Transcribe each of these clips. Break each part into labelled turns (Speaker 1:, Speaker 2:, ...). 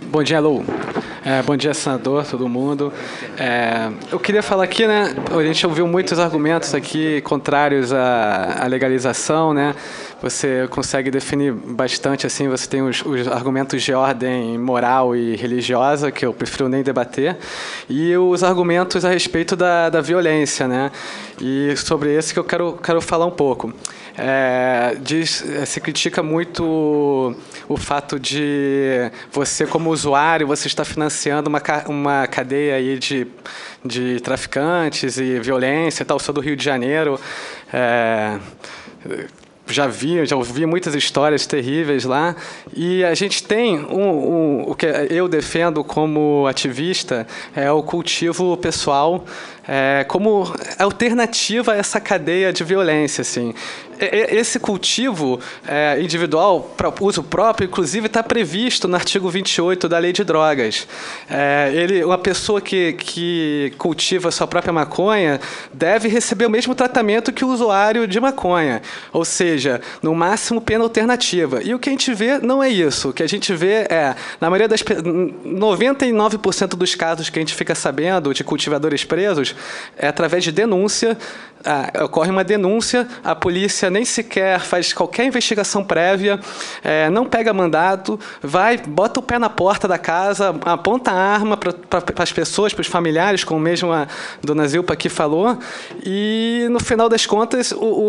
Speaker 1: Bom dia, Lu. Bom dia, senador, todo mundo. Eu queria falar aqui, né? A gente ouviu muitos argumentos aqui contrários à legalização, né? Você consegue definir bastante, assim, você tem os argumentos de ordem moral e religiosa, que eu prefiro nem debater, e os argumentos a respeito da violência, né? E sobre esse que eu quero falar um pouco. Se critica muito o fato de você, como usuário, você está financiando uma cadeia aí de traficantes e violência e tal. Eu sou do Rio de Janeiro. Já ouvi muitas histórias terríveis lá, e a gente tem o que eu defendo como ativista, é o cultivo pessoal como alternativa a essa cadeia de violência, assim. Esse cultivo individual para uso próprio, inclusive, está previsto no artigo 28 da Lei de Drogas. Uma pessoa que cultiva a sua própria maconha deve receber o mesmo tratamento que o usuário de maconha, ou seja, no máximo pena alternativa. E o que a gente vê não é isso. O que a gente vê na maioria 99% dos casos que a gente fica sabendo de cultivadores presos, é através de denúncia. Ocorre uma denúncia, a polícia nem sequer faz qualquer investigação prévia, não pega mandato, bota o pé na porta da casa, aponta a arma para as pessoas, para os familiares, como mesmo a dona Zilpa aqui falou, e, no final das contas,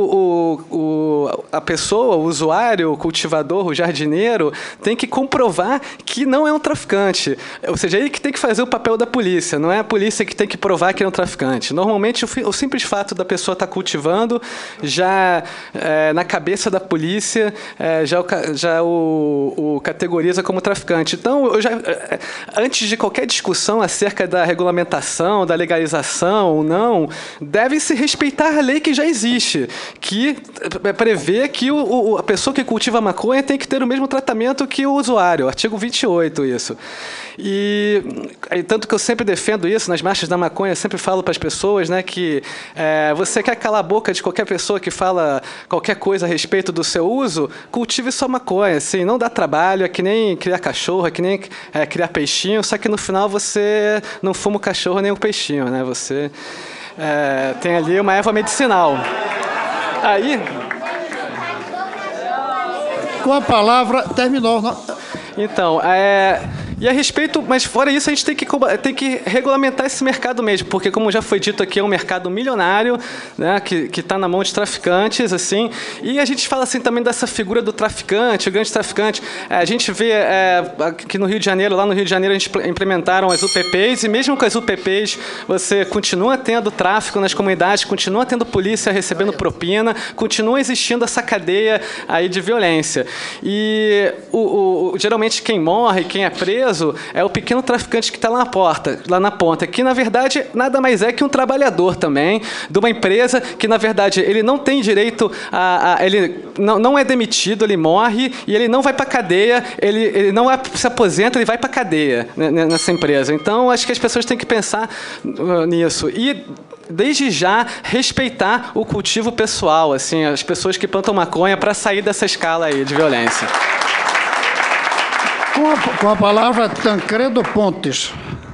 Speaker 1: a pessoa, o usuário, o cultivador, o jardineiro, tem que comprovar que não é um traficante. Ou seja, ele que tem que fazer o papel da polícia, não é a polícia que tem que provar que é um traficante. Normalmente, o simples fato da pessoa estar cultivando, já na cabeça da polícia, já o categoriza como traficante. Então, antes de qualquer discussão acerca da regulamentação, da legalização ou não, deve-se respeitar a lei que já existe, que prevê que a pessoa que cultiva maconha tem que ter o mesmo tratamento que o usuário, artigo 28, isso. E tanto que eu sempre defendo isso, nas marchas da maconha, eu sempre falo para as pessoas, né, que você quer calar a boca de qualquer pessoa que fala qualquer coisa a respeito do seu uso, cultive sua maconha, assim, não dá trabalho, é que nem criar cachorro, é que nem criar peixinho, só que no final você não fuma o cachorro nem o peixinho, né? Você tem ali uma erva medicinal. Aí...
Speaker 2: Com a palavra, terminou.
Speaker 1: Então, e a respeito, mas fora isso, a gente tem que regulamentar esse mercado mesmo, porque, como já foi dito aqui, é um mercado milionário, né, que está na mão de traficantes, assim, e a gente fala assim também dessa figura do traficante, o grande traficante. A gente vê aqui no Rio de Janeiro, lá no Rio de Janeiro, a gente implementaram as UPPs, e mesmo com as UPPs, você continua tendo tráfico nas comunidades, continua tendo polícia recebendo propina, continua existindo essa cadeia aí de violência. E geralmente quem morre, quem é preso, é o pequeno traficante que está lá na ponta, que, na verdade, nada mais é que um trabalhador também, de uma empresa que, na verdade, ele não tem direito ele não é demitido, ele morre e ele não vai para a cadeia, ele não se aposenta, ele vai para a cadeia, né, nessa empresa. Então, acho que as pessoas têm que pensar nisso. E, desde já, respeitar o cultivo pessoal, assim, as pessoas que plantam maconha, para sair dessa escala aí de violência.
Speaker 2: Com a palavra, Tancredo Pontes.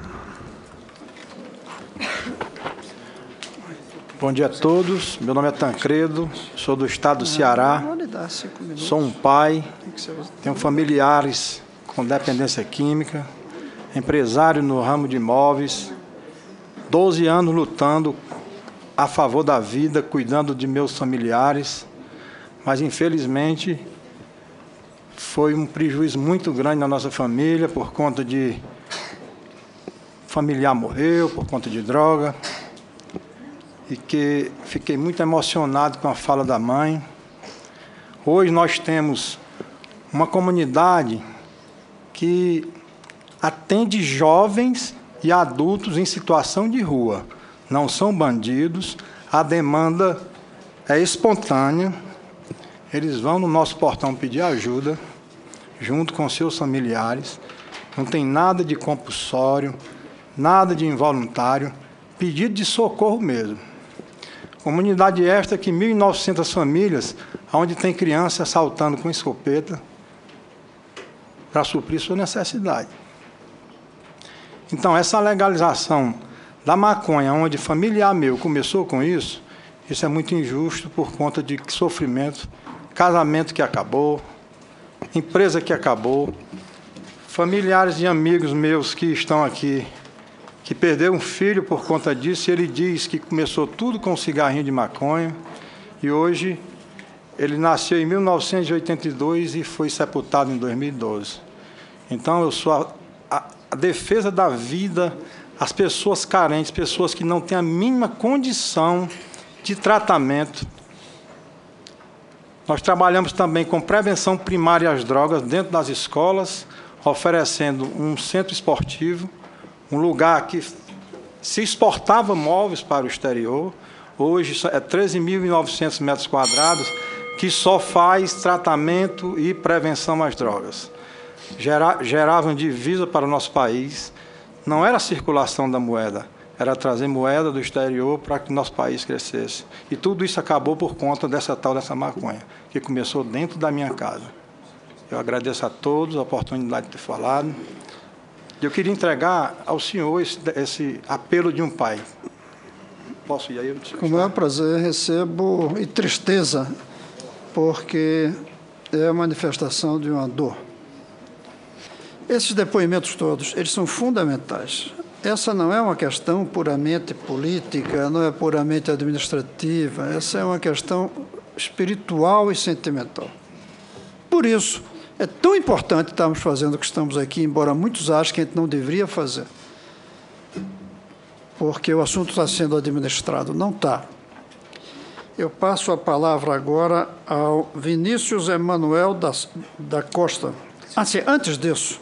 Speaker 3: Bom dia a todos. Meu nome é Tancredo, sou do estado do Ceará, sou um pai, tenho familiares com dependência química, empresário no ramo de imóveis, 12 anos lutando a favor da vida, cuidando de meus familiares, mas, infelizmente, foi um prejuízo muito grande na nossa família, por conta de familiar morreu, por conta de droga, e que fiquei muito emocionado com a fala da mãe. Hoje nós temos uma comunidade que atende jovens e adultos em situação de rua. Não são bandidos, a demanda é espontânea, eles vão no nosso portão pedir ajuda, junto com seus familiares, não tem nada de compulsório, nada de involuntário, pedido de socorro mesmo. Comunidade esta que 1.900 famílias, onde tem criança assaltando com escopeta para suprir sua necessidade. Então, essa legalização da maconha, onde familiar meu começou com isso é muito injusto por conta de sofrimento, casamento que acabou, empresa que acabou, familiares e amigos meus que estão aqui, que perderam um filho por conta disso, e ele diz que começou tudo com um cigarrinho de maconha, e hoje ele nasceu em 1982 e foi sepultado em 2012. Então, eu sou a defesa da vida, as pessoas carentes, pessoas que não têm a mínima condição de tratamento. Nós trabalhamos também com prevenção primária às drogas dentro das escolas, oferecendo um centro esportivo, um lugar que se exportava móveis para o exterior. Hoje é 13.900 metros quadrados, que só faz tratamento e prevenção às drogas. Geravam divisa para o nosso país. Não era a circulação da moeda, era trazer moeda do exterior para que o nosso país crescesse. E tudo isso acabou por conta dessa maconha, que começou dentro da minha casa. Eu agradeço a todos a oportunidade de ter falado. Eu queria entregar ao senhor esse apelo de um pai. Posso ir aí?
Speaker 2: Com o maior prazer, recebo, e tristeza, porque é a manifestação de uma dor. Esses depoimentos todos, eles são fundamentais. Essa não é uma questão puramente política, não é puramente administrativa, essa é uma questão espiritual e sentimental. Por isso, é tão importante estarmos fazendo o que estamos aqui, embora muitos achem que a gente não deveria fazer, porque o assunto está sendo administrado. Não está. Eu passo a palavra agora ao Vinícius Emanuel da Costa. Antes disso,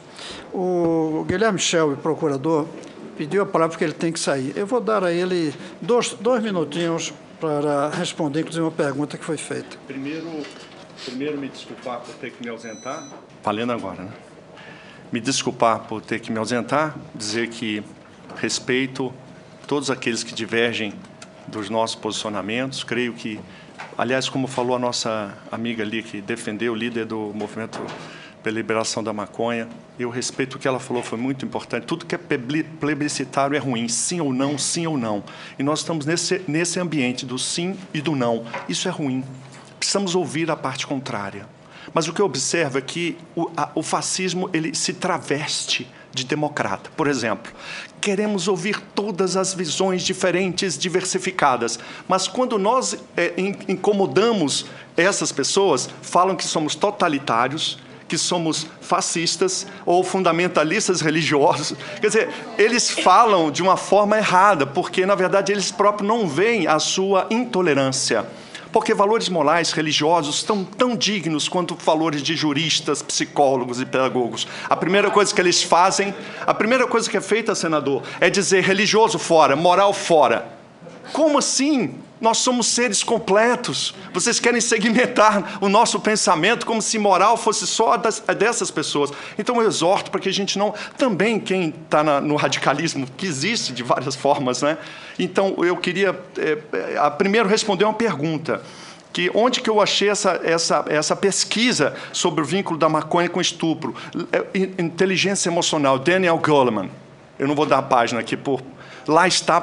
Speaker 2: o Guilherme Schelbe, procurador, pediu a palavra porque ele tem que sair. Eu vou dar a ele dois minutinhos para responder, inclusive, uma pergunta que foi feita.
Speaker 4: Primeiro me desculpar por ter que me ausentar. Falando agora, né? Me desculpar por ter que me ausentar, dizer que respeito todos aqueles que divergem dos nossos posicionamentos. Creio que, aliás, como falou a nossa amiga ali, que defendeu o líder do movimento pela liberação da maconha, eu respeito o que ela falou, foi muito importante. Tudo que é plebiscitário é ruim, sim ou não, sim ou não. E nós estamos nesse ambiente do sim e do não. Isso é ruim. Precisamos ouvir a parte contrária. Mas o que eu observo é que o fascismo ele se traveste de democrata. Por exemplo, queremos ouvir todas as visões diferentes, diversificadas, mas quando nós incomodamos essas pessoas, falam que somos totalitários, que somos fascistas ou fundamentalistas religiosos. Quer dizer, eles falam de uma forma errada, porque, na verdade, eles próprios não veem a sua intolerância. Porque valores morais, religiosos, estão tão dignos quanto valores de juristas, psicólogos e pedagogos. A primeira coisa que eles fazem, a primeira coisa que é feita, senador, é dizer religioso fora, moral fora. Como assim? Nós somos seres completos. Vocês querem segmentar o nosso pensamento como se moral fosse só dessas pessoas. Então, eu exorto para que a gente não... Também quem está no radicalismo, que existe de várias formas, né? Então, eu queria primeiro responder uma pergunta. Onde que eu achei essa pesquisa sobre o vínculo da maconha com estupro? Inteligência emocional, Daniel Goleman. Eu não vou dar a página aqui Lá está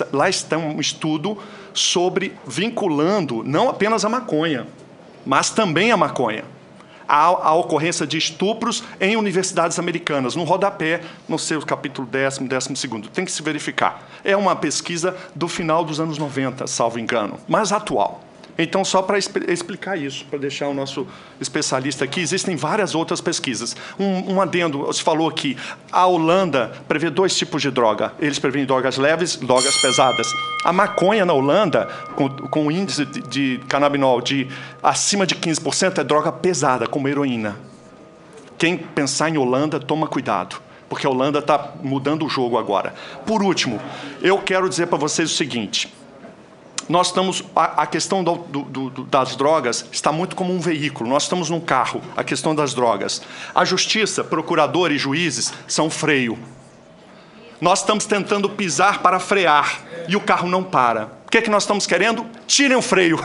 Speaker 4: um estudo sobre vinculando não apenas a maconha, mas também a maconha, a ocorrência de estupros em universidades americanas, no rodapé, no seu capítulo 10º, 12º. Tem que se verificar. É uma pesquisa do final dos anos 90, salvo engano, mas atual. Então, só para explicar isso, para deixar o nosso especialista aqui, existem várias outras pesquisas. Um adendo, você falou aqui, a Holanda prevê 2 tipos de droga. Eles prevêem drogas leves e drogas pesadas. A maconha na Holanda, com o índice de canabinol de acima de 15%, é droga pesada, como heroína. Quem pensar em Holanda, toma cuidado, porque a Holanda está mudando o jogo agora. Por último, eu quero dizer para vocês o seguinte... Nós estamos, a questão das drogas está muito como um veículo. Nós estamos num carro, a questão das drogas. A justiça, procurador e juízes são freio. Nós estamos tentando pisar para frear e o carro não para. O que é que nós estamos querendo? Tirem o freio.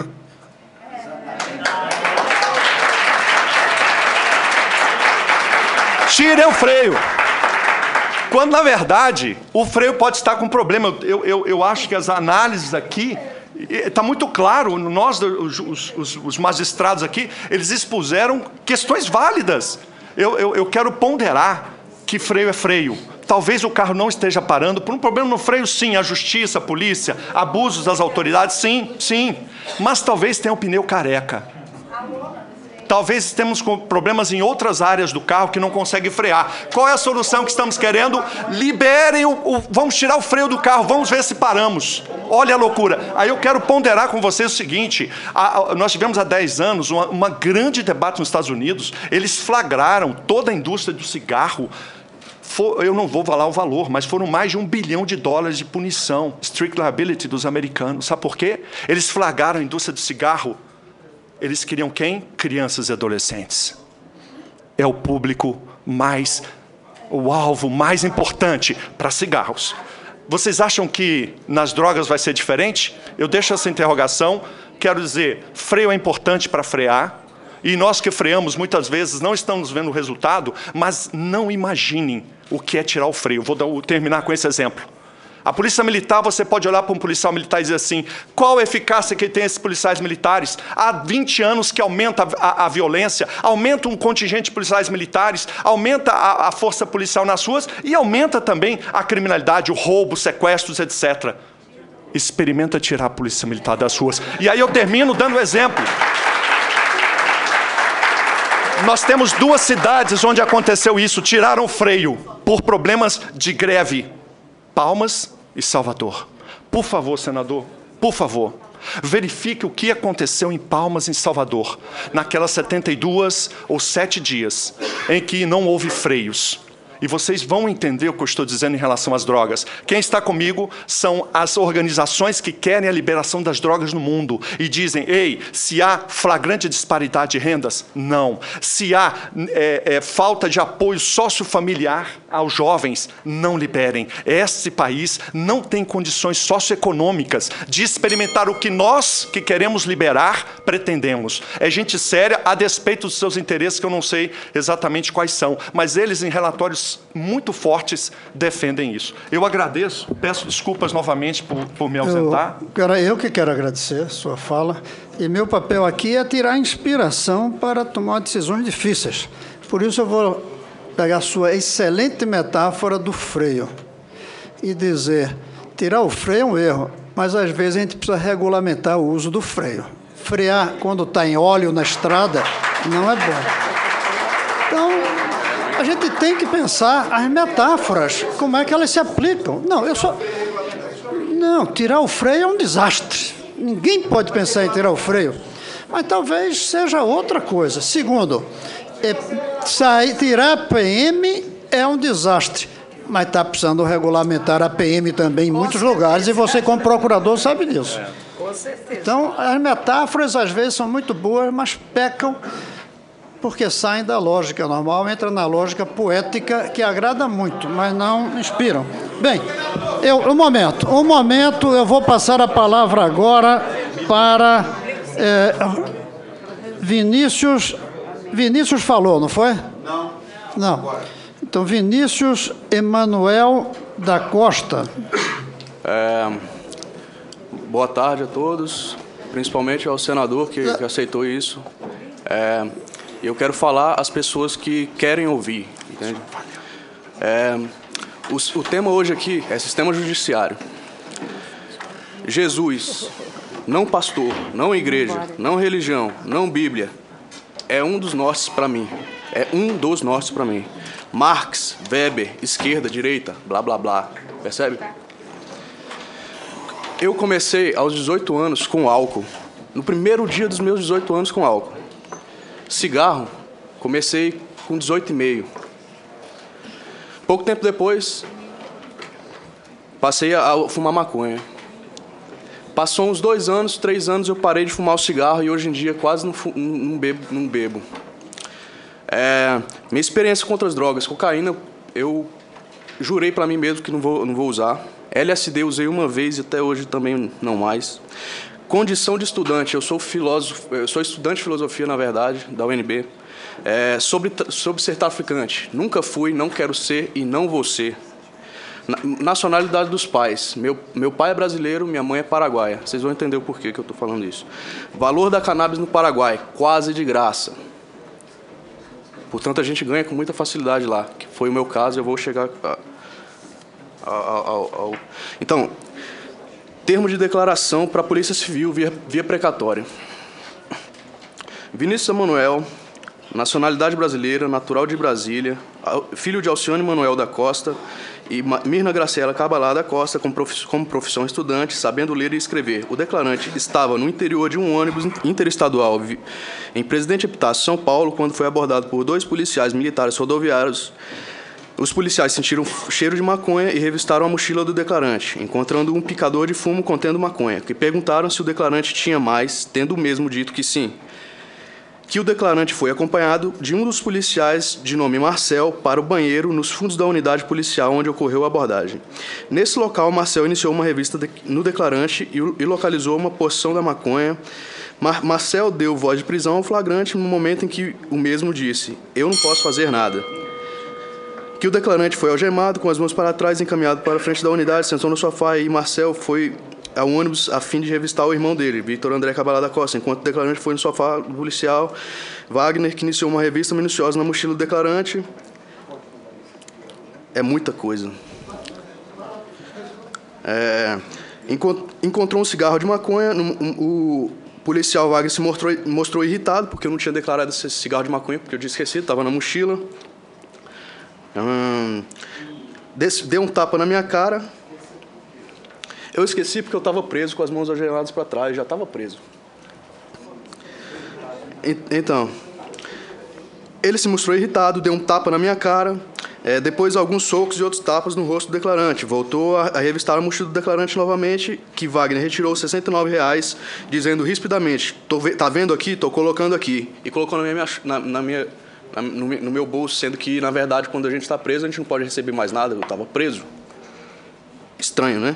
Speaker 4: Tirem o freio. Quando, na verdade, o freio pode estar com problema. Eu acho que as análises aqui, está muito claro, nós, os magistrados aqui, eles expuseram questões válidas. Eu quero ponderar que freio é freio. Talvez o carro não esteja parando por um problema no freio, sim, a justiça, a polícia, abusos das autoridades, sim, sim. Mas talvez tenha um pneu careca. Talvez temos problemas em outras áreas do carro que não consegue frear. Qual é a solução que estamos querendo? Liberem vamos tirar o freio do carro, vamos ver se paramos. Olha a loucura. Aí eu quero ponderar com vocês o seguinte, nós tivemos há 10 anos uma grande debate nos Estados Unidos, eles flagraram toda a indústria do cigarro. Eu não vou falar o valor, mas foram mais de $1 bilhão de punição, strict liability dos americanos. Sabe por quê? Eles flagraram a indústria do cigarro. Eles queriam quem? Crianças e adolescentes. É o público o alvo mais importante para cigarros. Vocês acham que nas drogas vai ser diferente? Eu deixo essa interrogação. Quero dizer, freio é importante para frear. E nós que freamos, muitas vezes, não estamos vendo o resultado, mas não imaginem o que é tirar o freio. Vou terminar com esse exemplo. A polícia militar, você pode olhar para um policial militar e dizer assim, qual a eficácia que tem esses policiais militares? Há 20 anos que aumenta a violência, aumenta um contingente de policiais militares, aumenta a força policial nas ruas e aumenta também a criminalidade, o roubo, sequestros, etc. Experimenta tirar a polícia militar das ruas. E aí eu termino dando um exemplo. Nós temos 2 cidades onde aconteceu isso, tiraram o freio por problemas de greve. Palmas e Salvador. Por favor, senador, por favor, verifique o que aconteceu em Palmas e em Salvador, naquelas 72 ou 7 dias em que não houve freios. E vocês vão entender o que eu estou dizendo em relação às drogas. Quem está comigo são as organizações que querem a liberação das drogas no mundo. E dizem, ei, se há flagrante disparidade de rendas, não. Se há falta de apoio sociofamiliar aos jovens, não liberem. Este país não tem condições socioeconômicas de experimentar o que nós, que queremos liberar, pretendemos. É gente séria, a despeito dos seus interesses, que eu não sei exatamente quais são. Mas eles, em relatórios muito fortes, defendem isso. Eu agradeço, peço desculpas novamente por me ausentar.
Speaker 2: Eu que quero agradecer a sua fala, e meu papel aqui é tirar inspiração para tomar decisões difíceis. Por isso eu vou pegar a sua excelente metáfora do freio e dizer, tirar o freio é um erro, mas às vezes a gente precisa regulamentar o uso do freio. Frear quando está em óleo na estrada não é bom. Então, a gente tem que pensar as metáforas, como é que elas se aplicam. Não, tirar o freio é um desastre. Ninguém pode pensar em tirar o freio. Mas talvez seja outra coisa. Segundo, tirar a PM é um desastre. Mas está precisando regulamentar a PM também em muitos lugares, e você, como procurador, sabe disso.
Speaker 5: Com certeza.
Speaker 2: Então, as metáforas, às vezes, são muito boas, mas pecam porque saem da lógica normal, entra na lógica poética, que agrada muito, mas não inspiram. Bem, um momento, eu vou passar a palavra agora para Vinícius. Vinícius falou, não foi? Não. Então, Vinícius Emanuel da Costa.
Speaker 6: Boa tarde a todos, principalmente ao senador que aceitou isso. Eu quero falar às pessoas que querem ouvir, entende? O tema hoje aqui é sistema judiciário. Jesus, não pastor, não igreja, não religião, não Bíblia, é um dos nortes para mim. É um dos nortes para mim. Marx, Weber, esquerda, direita, blá, blá, blá. Percebe? Eu comecei aos 18 anos com álcool. No primeiro dia dos meus 18 anos com álcool. Cigarro, comecei com 18,5. Pouco tempo depois, passei a fumar maconha. Passou uns 2 anos, 3 anos, eu parei de fumar o cigarro e hoje em dia quase não bebo. Minha experiência contra as drogas, cocaína, eu jurei para mim mesmo que não vou usar. LSD usei uma vez e até hoje também não mais. Condição de estudante, eu sou estudante de filosofia, na verdade, da UNB. Sobre ser traficante, nunca fui, não quero ser e não vou ser. Nacionalidade dos pais. Meu pai é brasileiro, minha mãe é paraguaia. Vocês vão entender o porquê que eu estou falando isso. Valor da cannabis no Paraguai, quase de graça. Portanto, a gente ganha com muita facilidade lá, que foi o meu caso, eu vou chegar Então, termo de declaração para a Polícia Civil via precatória. Vinícius Emanuel, nacionalidade brasileira, natural de Brasília, filho de Alcione Manuel da Costa e Mirna Graciela Cabalá da Costa, como profissão estudante, sabendo ler e escrever. O declarante estava no interior de um ônibus interestadual em Presidente Epitácio, São Paulo, quando foi abordado por 2 policiais militares rodoviários. Os policiais sentiram cheiro de maconha e revistaram a mochila do declarante, encontrando um picador de fumo contendo maconha, que perguntaram se o declarante tinha mais, tendo o mesmo dito que sim. Que o declarante foi acompanhado de um dos policiais, de nome Marcel, para o banheiro nos fundos da unidade policial onde ocorreu a abordagem. Nesse local, Marcel iniciou uma revista no declarante e localizou uma porção da maconha. Marcel deu voz de prisão ao flagrante no momento em que o mesmo disse: "Eu não posso fazer nada." Que o declarante foi algemado, com as mãos para trás, encaminhado para a frente da unidade, sentou no sofá e Marcel foi ao ônibus a fim de revistar o irmão dele, Vitor André Cabalá da Costa, enquanto o declarante foi no sofá do policial Wagner, que iniciou uma revista minuciosa na mochila do declarante. É muita coisa. Encontrou um cigarro de maconha. O policial Wagner se mostrou irritado, porque eu não tinha declarado esse cigarro de maconha, porque eu tinha esquecido, estava na mochila. Deu um tapa na minha cara. Eu esqueci porque eu estava preso com as mãos algemadas para trás, já estava preso. Então, ele se mostrou irritado, deu um tapa na minha cara, depois alguns socos e outros tapas no rosto do declarante. Voltou a revistar a mochila do declarante novamente, que Wagner retirou R$ 69,00, dizendo rispidamente: "Tá vendo aqui? Estou colocando aqui." E colocou no meu bolso, sendo que, na verdade, quando a gente está preso, a gente não pode receber mais nada. Eu estava preso. Estranho, né?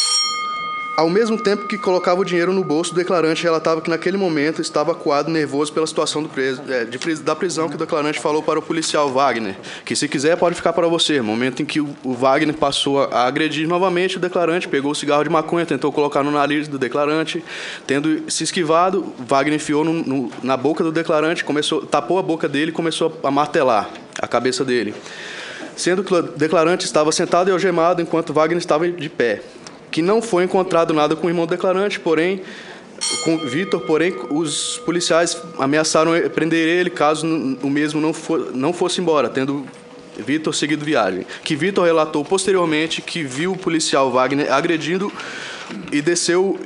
Speaker 6: Ao mesmo tempo que colocava o dinheiro no bolso, o declarante relatava que, naquele momento, estava acuado, nervoso pela situação da prisão, que o declarante falou para o policial Wagner, que, se quiser, pode ficar para você. No momento em que o Wagner passou a agredir novamente o declarante, pegou o cigarro de maconha, tentou colocar no nariz do declarante. Tendo se esquivado, Wagner enfiou na boca do declarante, tapou a boca dele e começou a martelar a cabeça dele. Sendo que o declarante estava sentado e algemado, enquanto Wagner estava de pé. Que não foi encontrado nada com o irmão do declarante, porém, com Vitor, os policiais ameaçaram prender ele caso o mesmo não fosse embora, tendo Vitor seguido viagem. Que Vitor relatou posteriormente que viu o policial Wagner agredindo e desceu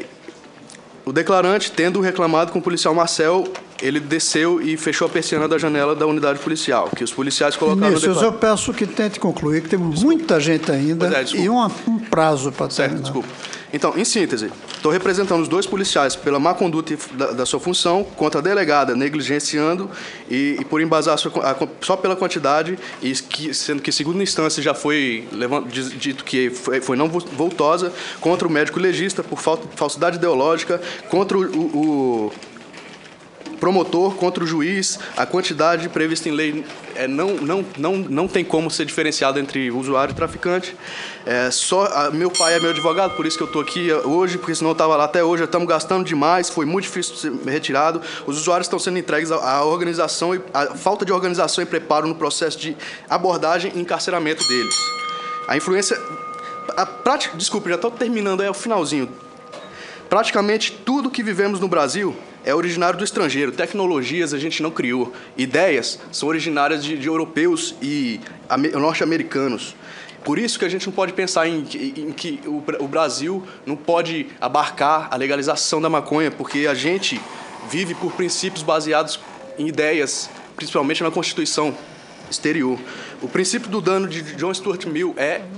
Speaker 6: o declarante, tendo reclamado com o policial Marcel. Ele desceu e fechou a persiana da janela da unidade policial, que os policiais colocaram no
Speaker 2: declarante. Eu peço que tente concluir, que tem muita gente ainda e um prazo para terminar.
Speaker 6: Desculpa. Então, em síntese, estou representando os 2 policiais pela má conduta da sua função, contra a delegada negligenciando e por embasar só pela quantidade, sendo que, segunda instância, já foi dito que foi não voltosa, contra o médico legista por falsidade ideológica, contra o promotor, contra o juiz. A quantidade prevista em lei não tem como ser diferenciada entre usuário e traficante. Meu pai é meu advogado, por isso que eu estou aqui hoje, porque senão eu estava lá até hoje. Estamos gastando demais, foi muito difícil ser retirado. Os usuários estão sendo entregues à organização, a falta de organização e preparo no processo de abordagem e encarceramento deles. A influência... Desculpe, já estou terminando, é o finalzinho. Praticamente tudo que vivemos no Brasil é originário do estrangeiro. Tecnologias a gente não criou. Ideias são originárias de europeus e norte-americanos. Por isso que a gente não pode pensar em que o Brasil não pode abarcar a legalização da maconha, porque a gente vive por princípios baseados em ideias, principalmente na Constituição exterior. O princípio do dano de John Stuart Mill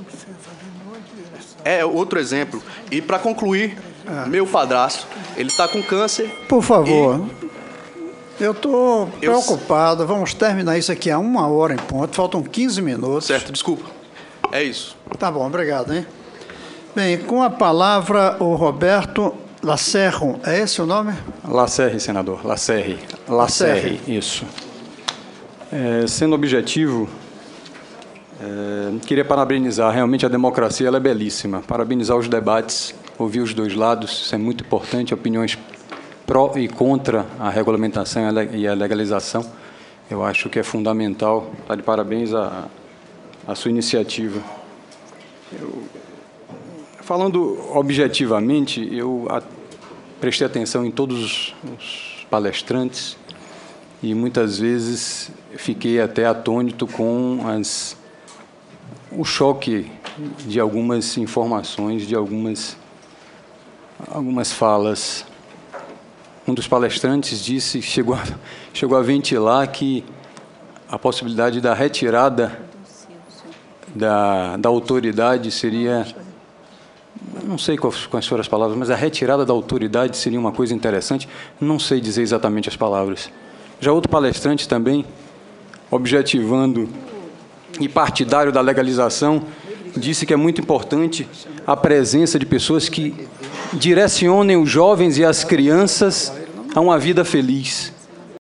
Speaker 6: é outro exemplo. E, para concluir, meu padrasto, ele está com câncer.
Speaker 2: Por favor, eu estou preocupado. Vamos terminar isso aqui a 1h em ponto. Faltam 15 minutos.
Speaker 6: Certo, desculpa. É isso.
Speaker 2: Tá bom, obrigado, hein? Bem, com a palavra o Roberto Lacerro. É esse o nome?
Speaker 5: Lacerre, senador. Lacerre, isso. Sendo objetivo, Queria parabenizar, realmente a democracia ela é belíssima. Parabenizar os debates, ouvir os dois lados, isso é muito importante, opiniões pró e contra a regulamentação e a legalização. Eu acho que é fundamental. Tá de parabéns a sua iniciativa. Falando objetivamente, eu prestei atenção em todos os palestrantes e muitas vezes fiquei até atônito com o choque de algumas informações, de algumas falas. Um dos palestrantes chegou a ventilar que a possibilidade da retirada da autoridade seria, não sei quais foram as palavras, mas a retirada da autoridade seria uma coisa interessante. Não sei dizer exatamente as palavras. Já outro palestrante também, objetivando e partidário da legalização, disse que é muito importante a presença de pessoas que direcionem os jovens e as crianças a uma vida feliz.